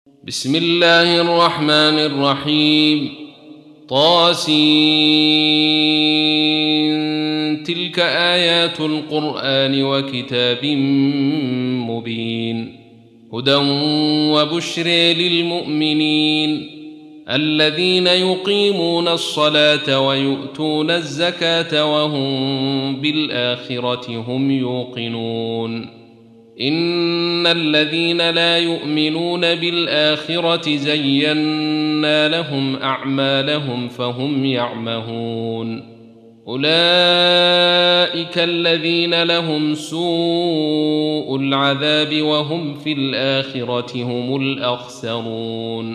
بسم الله الرحمن الرحيم. طاسين. تلك آيات القرآن وكتاب مبين، هدى وبشر للمؤمنين الذين يقيمون الصلاة ويؤتون الزكاة وهم بالآخرة هم يوقنون. إن الذين لا يؤمنون بالآخرة زينا لهم أعمالهم فهم يعمهون. أولئك الذين لهم سوء العذاب وهم في الآخرة هم الأخسرون.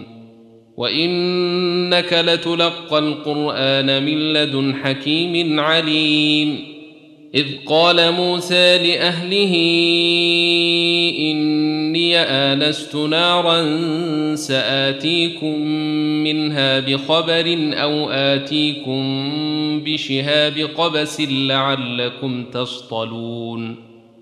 وإنك لتلقى القرآن من لدن حكيم عليم. إذ قال موسى لأهله إني آنست نارا سآتيكم منها بخبر أو آتيكم بشهاب قبس لعلكم تصطلون.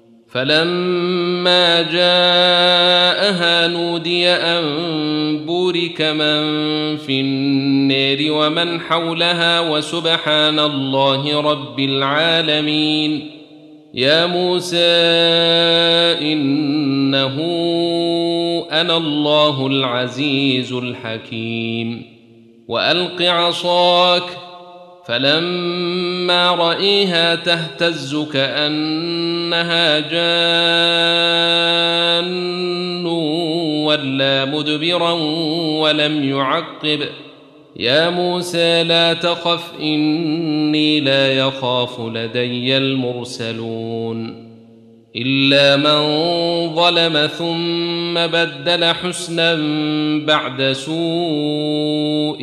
فلما جاءها نودي أن بورك من في النار ومن حولها وسبحان الله رب العالمين. يا موسى إنه أنا الله العزيز الحكيم. وألق عصاك، فلما رأيها تهتز كأنها جان ولا مدبرا ولم يعقب. يا موسى لا تخف إني لا يخاف لدي المرسلون. إلا من ظلم ثم بدل حسنا بعد سوء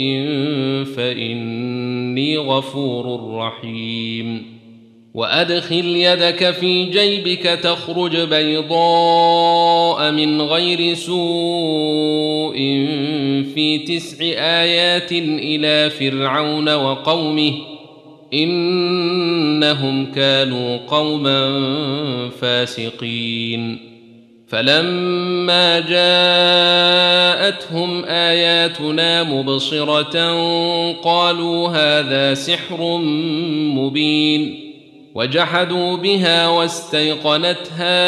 فإني غفور رحيم. وأدخل يدك في جيبك تخرج بيضاء من غير سوء في 9 آيات إلى فرعون وقومه إنهم كانوا قوما فاسقين. فلما جاءتهم آياتنا مبصرة قالوا هذا سحر مبين، وجحدوا بها واستيقنتها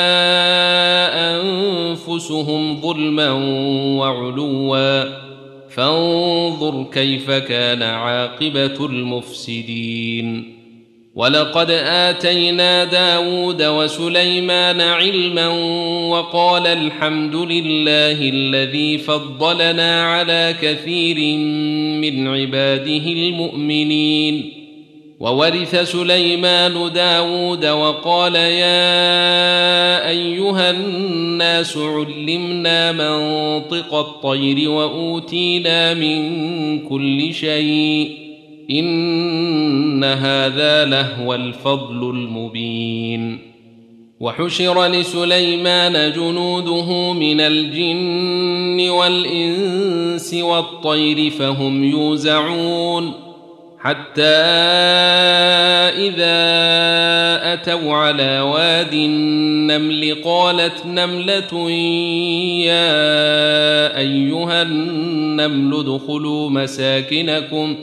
أنفسهم ظلما وعلوا فانظر كيف كان عاقبة المفسدين. ولقد آتينا داود وسليمان علما وقال الحمد لله الذي فضلنا على كثير من عباده المؤمنين. وورث سليمان داود وقال يا أيها الناس علمنا منطق الطير وأوتينا من كل شيء إن هذا لهو الفضل المبين. وحشر لسليمان جنوده من الجن والإنس والطير فهم يوزعون، حتى إذا أتوا على واد النمل قالت نملة يا أيها النمل ادخلوا مساكنكم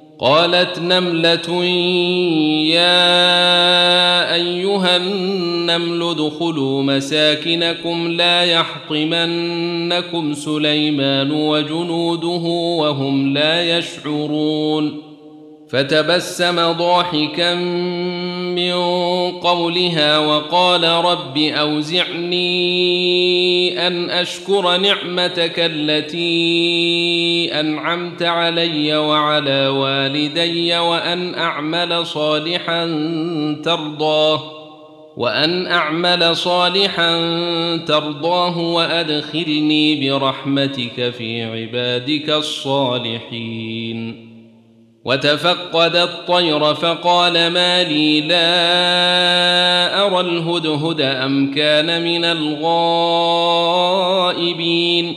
لا يحطمنكم سليمان وجنوده وهم لا يشعرون. فتبسم ضاحكا من قولها وقال رب أوزعني أن أشكر نعمتك التي أنعمت علي وعلى والدي وأن أعمل صالحا ترضاه وأدخلني برحمتك في عبادك الصالحين. وتفقد الطير فقال ما لي لا أرى الهدهد أم كان من الغائبين.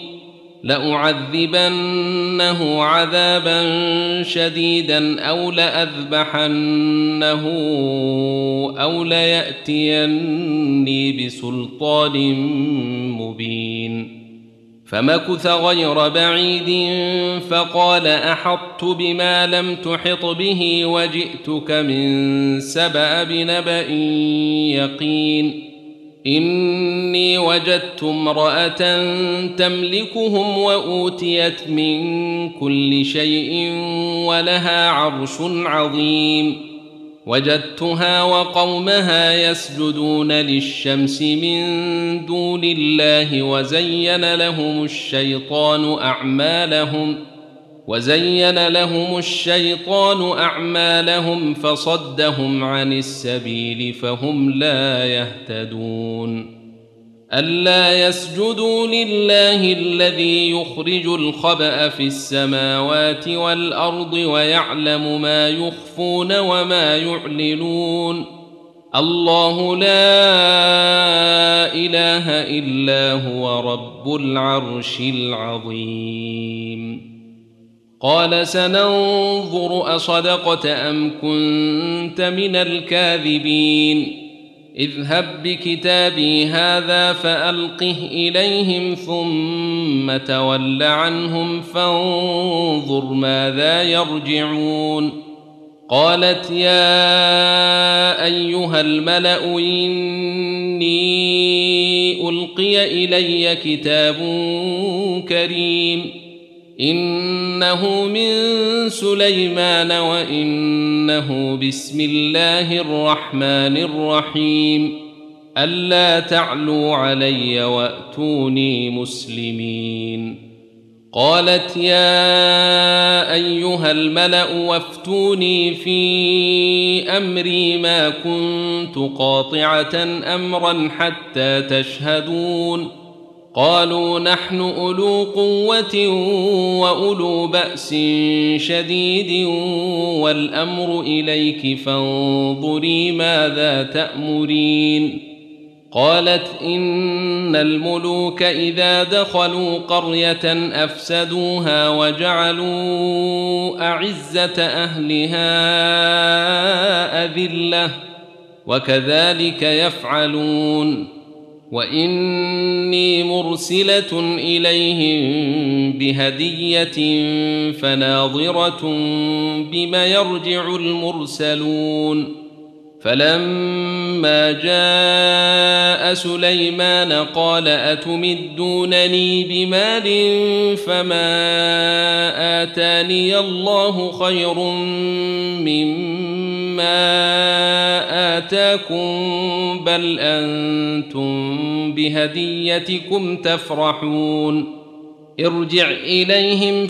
لأعذبنه عذابا شديدا أو لأذبحنه أو ليأتيني بسلطان مبين. فمكث غير بعيد فقال أحطت بما لم تحط به وجئتك من سبأ بنبأ يقين إني وجدت امرأة تملكهم وأوتيت من كل شيء ولها عرش عظيم وجدتها وقومها يسجدون للشمس من دون الله وزين لهم الشيطان أعمالهم فصدهم عن السبيل فهم لا يهتدون ألا يسجدوا لله الذي يخرج الخبأ في السماوات والأرض ويعلم ما يخفون وما يعلنون الله لا إله إلا هو رب العرش العظيم قال سننظر أصدقت أم كنت من الكاذبين اذهب بكتابي هذا فألقه إليهم ثم تول عنهم فانظر ماذا يرجعون قالت يا أيها الملأ إني ألقي إلي كتاب كريم إنه من سليمان وإنه بسم الله الرحمن الرحيم ألا تعلوا علي وأتوني مسلمين قالت يا أيها الملأ وافتوني في أمري ما كنت قاطعة أمرا حتى تشهدون قالوا نحن أولو قوة وأولو بأس شديد والأمر إليك فانظري ماذا تأمرين قالت إن الملوك إذا دخلوا قرية أفسدوها وجعلوا أعزة أهلها أذلة وكذلك يفعلون وإني مرسلة إليهم بهدية فناظرة بما يرجع المرسلون فلما جاء سليمان قال أتمدونني بمال فما آتاني الله خير مما آتاكم بل أنتم بهديتكم تفرحون ارجع إليهم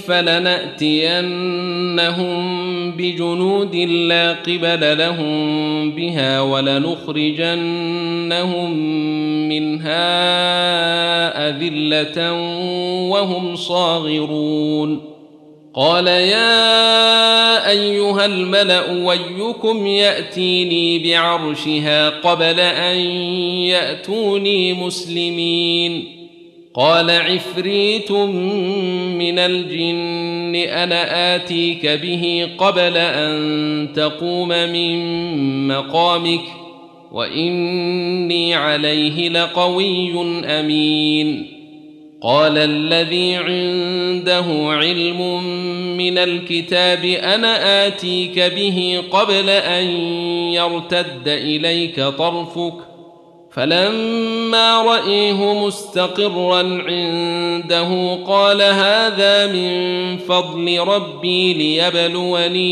فلنأتينهم بجنود لا قبل لهم بها ولنخرجنهم منها أذلة وهم صاغرون قال يا أيها الملأ ويكم يأتيني بعرشها قبل أن يأتوني مسلمين قال عفريت من الجن أنا آتيك به قبل أن تقوم من مقامك وإني عليه لقوي أمين قال الذي عنده علم من الكتاب أنا آتيك به قبل أن يرتد إليك طرفك فلما رأيه مستقرا عنده قال هذا من فضل ربي ليبلوني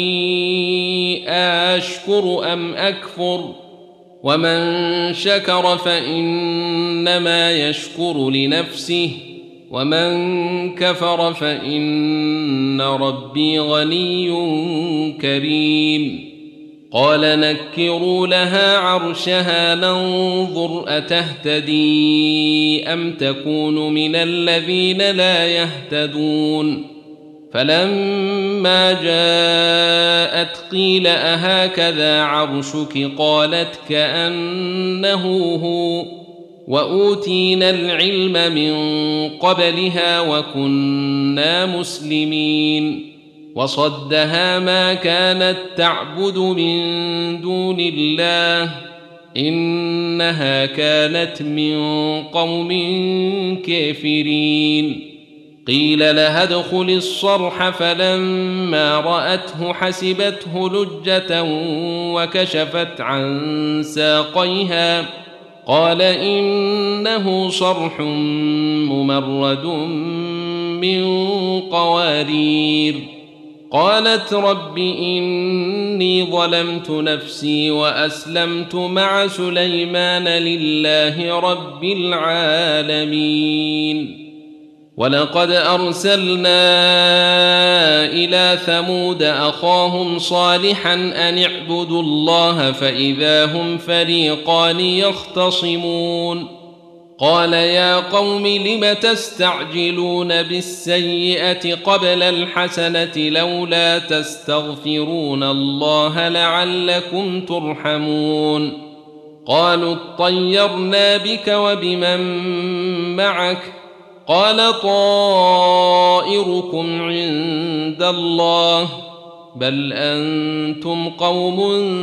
أشكر أم أكفر ومن شكر فإنما يشكر لنفسه ومن كفر فإن ربي غني كريم قال نكروا لها عرشها ننظر أتهتدي أم تكون من الذين لا يهتدون فلما جاءت قيل أهكذا عرشك قالت كأنه هو وأوتينا العلم من قبلها وكنا مسلمين وصدها ما كانت تعبد من دون الله إنها كانت من قوم كافرين قيل لها ادخل الصرح فلما رأته حسبته لجة وكشفت عن ساقيها قال إنه صرح ممرد من قوارير قالت رب إني ظلمت نفسي وأسلمت مع سليمان لله رب العالمين ولقد أرسلنا إلى ثمود أخاهم صالحا أن اعبدوا الله فإذا هم فريقان يختصمون قال يا قوم لم تستعجلون بالسيئة قبل الحسنة لولا تستغفرون الله لعلكم ترحمون قالوا اطيرنا بك وبمن معك قال طائركم عند الله بل أنتم قوم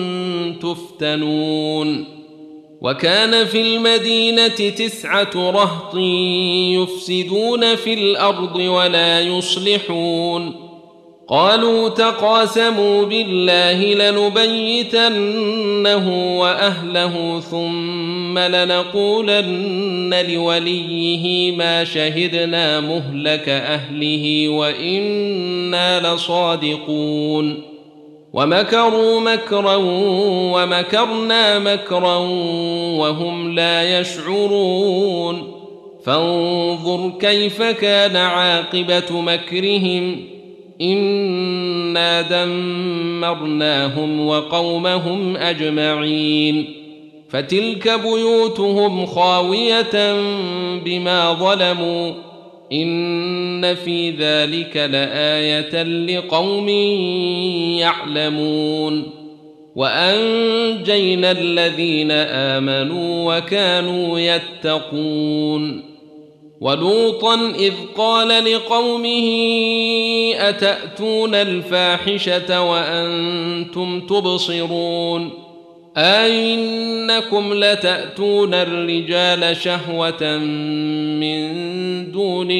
تفتنون وكان في المدينة 9 رهط يفسدون في الأرض ولا يصلحون قالوا تقاسموا بالله لنبيتنه وأهله ثم لنقولن لوليه ما شهدنا مهلك أهله وإنا لصادقون ومكروا مكرا ومكرنا مكرا وهم لا يشعرون فانظر كيف كان عاقبة مكرهم إنا دمرناهم وقومهم أجمعين فتلك بيوتهم خاوية بما ظلموا إن في ذلك لآية لقوم يعلمون وأنجينا الذين آمنوا وكانوا يتقون ولوطا إذ قال لقومه أتأتون الفاحشة وأنتم تبصرون أئنكم لتأتون الرجال شهوة من دون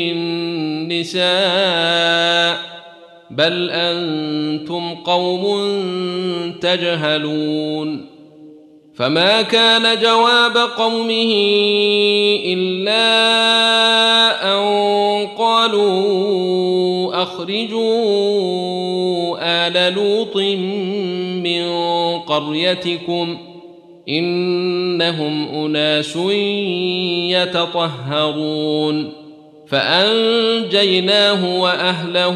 النساء بل أنتم قوم تجهلون فما كان جواب قومه إلا أن قالوا أخرجوا آل لوط من قريتكم إنهم أناس يتطهرون فأنجيناه وأهله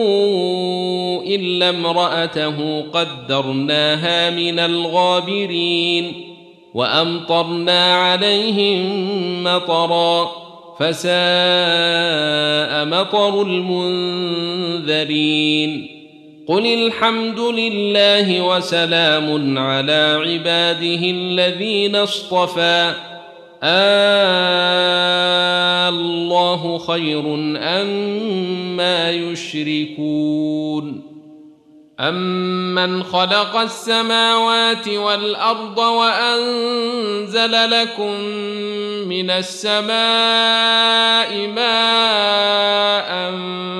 إلا امرأته قدرناها من الغابرين وأمطرنا عليهم مطرا فساء مطر المنذرين قل الحمد لله وسلام على عباده الذين اصطفى الله خير أما يشركون أمن خلق السماوات والأرض وأنزل لكم من السماء ماء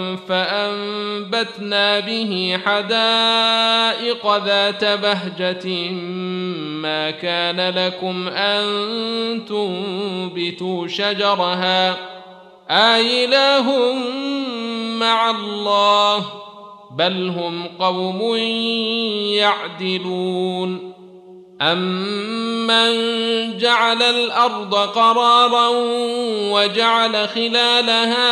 فأنبتنا به حدائق ذات بهجة ما كان لكم أن تنبتوا شجرها آإله مع الله بل هم قوم يعدلون أمن جعل الأرض قرارا وجعل خلالها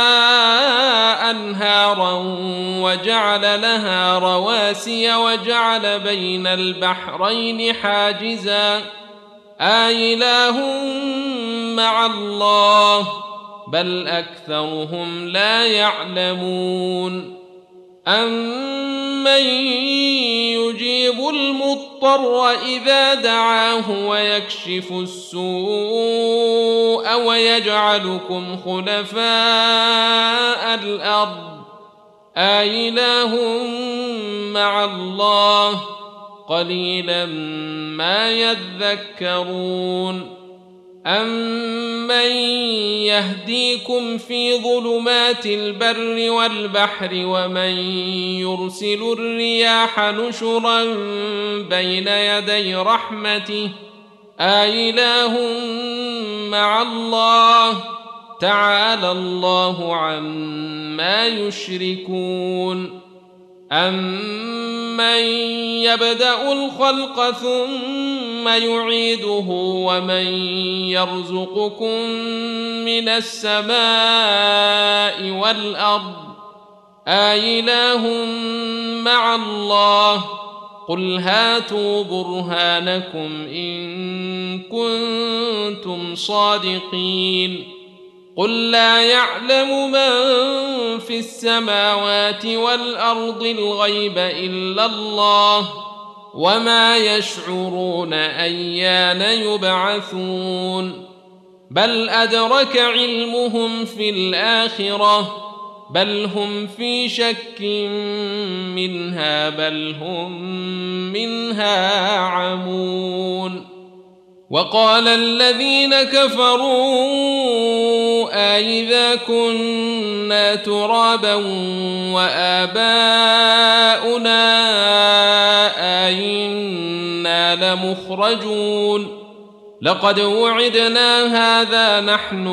أنهارا وجعل لها رواسي وجعل بين البحرين حاجزا آإله مع الله بل أكثرهم لا يعلمون أمن يجيب المضطر إذا دعاه ويكشف السوء ويجعلكم خلفاء الأرض آإله مع الله قليلا ما يذكرون أَمَّن يَهْدِيكُمْ فِي ظُلُمَاتِ الْبَرِّ وَالْبَحْرِ وَمَن يُرْسِلُ الرِّيَاحَ نُشُرًا بَيْنَ يَدَيْ رَحْمَتِهِ أَإِلَٰهٌ مَّعَ اللَّهِ تَعَالَى اللَّهُ عَمَّا يُشْرِكُونَ أَمَّن يَبْدَأُ الْخَلْقَ ثُمَّ يُعِيدُهُ وَمَن يَرْزُقُكُم مِّنَ السَّمَاءِ وَالْأَرْضِ أَإِلَٰهٌ مَّعَ اللَّهِ قُلْ هَاتُوا بُرْهَانَكُمْ إِن كُنتُمْ صَادِقِينَ قُل لَّا يَعْلَمُ مَن فِي السَّمَاوَاتِ وَالْأَرْضِ الْغَيْبَ إِلَّا اللَّهُ وَمَا يَشْعُرُونَ أَيَّانَ يُبْعَثُونَ بَلْ أَدْرَكَ عِلْمُهُمْ فِي الْآخِرَةِ بَلْ هُمْ فِي شَكٍّ مِّنْهَا بَلْ هُمْ مِنْهَا عَمُونَ وقال الذين كفروا أَإِذَا كُنَّا تُرَابًا وَآبَاؤُنَا أَإِنَّا لَمُخْرَجُونَ لقد وعدنا هذا نحن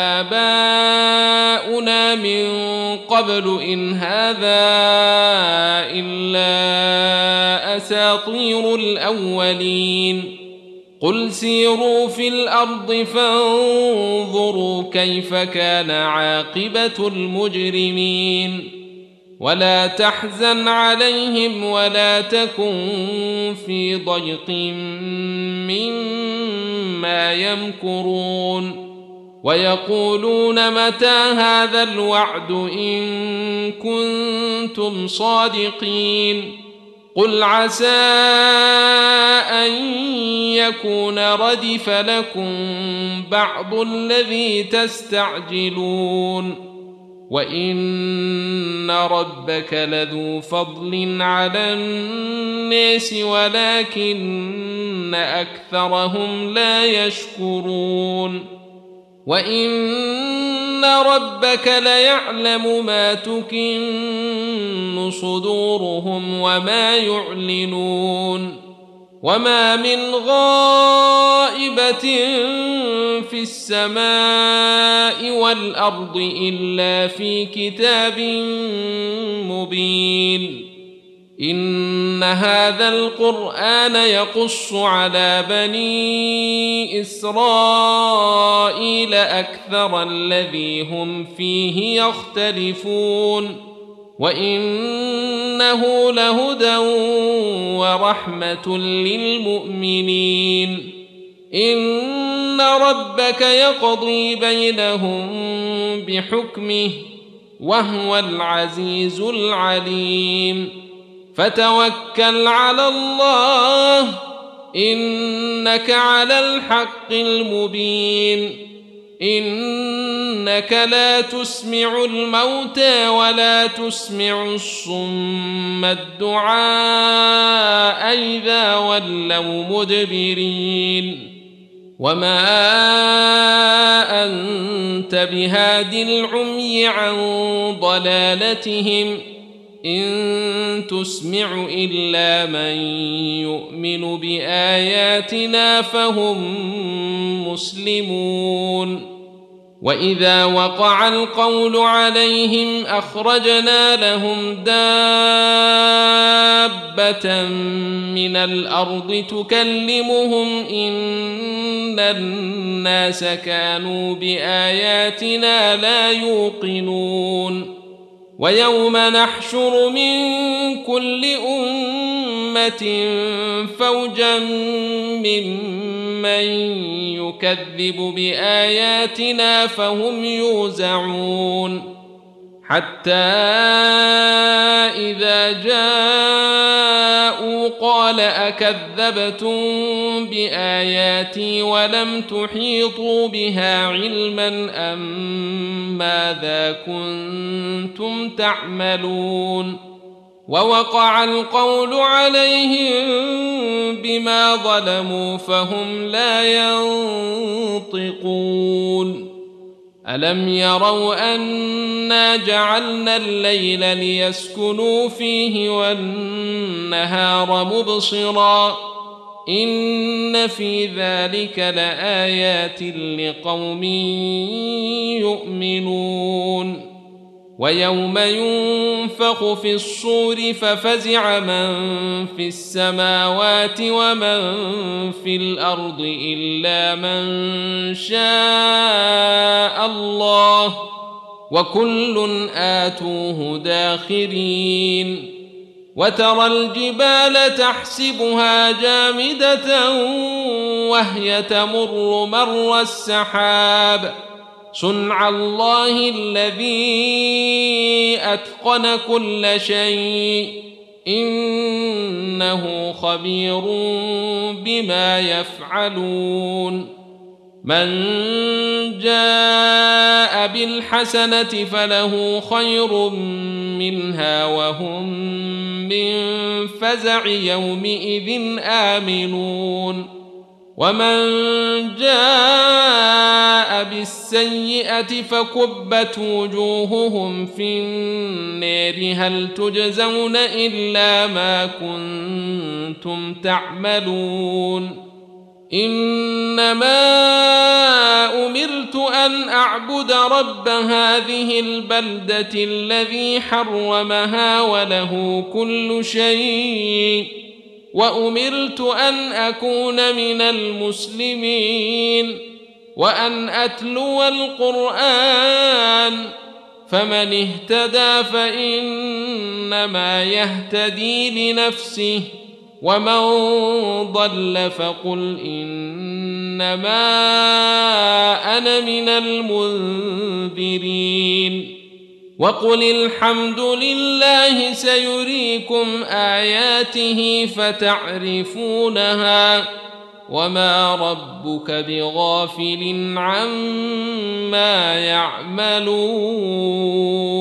وآباؤنا من قبل إن هذا إلا أساطير الأولين قل سيروا في الأرض فانظروا كيف كان عاقبة المجرمين ولا تحزن عليهم ولا تكن في ضيق مما يمكرون ويقولون متى هذا الوعد إن كنتم صادقين قل عسى أن يكون ردف لكم بعض الذي تستعجلون وإن ربك لذو فضل على الناس ولكن أكثرهم لا يشكرون وإن ربك ليعلم ما تكن صدورهم وما يعلنون وما من غائبة في السماء والأرض إلا في كتاب مبين إن هذا القرآن يقص على بني إسرائيل أكثر الذي هم فيه يختلفون وإنه لهدى ورحمة للمؤمنين إن ربك يقضي بينهم بحكمه وهو العزيز العليم فتوكل على الله إنك على الحق المبين إنك لا تسمع الموتى ولا تسمع الصم الدعاء إذا ولوا مدبرين وما أنت بهاد العمي عن ضلالتهم إن تسمع إلا من يؤمن بآياتنا فهم مسلمون وإذا وقع القول عليهم أخرجنا لهم دابة من الأرض تكلمهم إن الناس كانوا بآياتنا لا يوقنون ويوم نحشر من كل أمة فوجا ممن يكذب بآياتنا فهم يوزعون حتى إذا جاءوا قال أكذبتم بآياتي ولم تحيطوا بها علما أم ماذا كنتم تعملون ووقع القول عليهم بما ظلموا فهم لا ينطقون ألم يروا أنا جعلنا الليل ليسكنوا فيه والنهار مبصرا إن في ذلك لآيات لقوم يؤمنون ويوم ينفخ في الصور ففزع من في السماوات ومن في الأرض إلا من شاء الله وكل آتوه داخرين وترى الجبال تحسبها جامدة وهي تمر مر السحاب صنع الله الذي أتقن كل شيء إنه خبير بما يفعلون من جاء بالحسنة فله خير منها وهم من فزع يومئذ آمنون ومن جاء بالسيئة فكبت وجوههم في النار هل تجزون إلا ما كنتم تعملون إنما أمرت أن أعبد رب هذه البلدة الذي حرمها وله كل شيء وأمرت أن أكون من المسلمين وأن أتلو القرآن فمن اهتدى فإنما يهتدي لنفسه ومن ضل فقل إنما أنا من المنذرين وقل الحمد لله سيريكم آياته فتعرفونها وما ربك بغافل عما يعملون